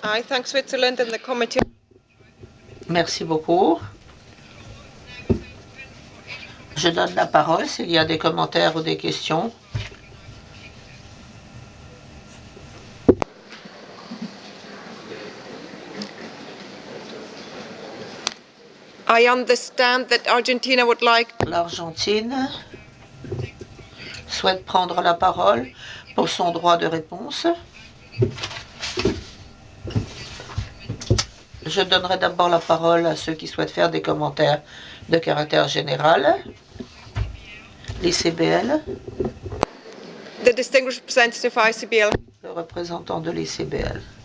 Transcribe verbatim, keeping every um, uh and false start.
I thank Switzerland and the committee. Merci beaucoup. Je donne la parole s'il y a des commentaires ou des questions. I understand that Argentina would like. L'Argentine souhaite prendre la parole pour son droit de réponse. Je donnerai d'abord la parole à ceux qui souhaitent faire des commentaires de caractère général. L'I C B L. The distinguished representative I C B L. Le représentant de l'I C B L.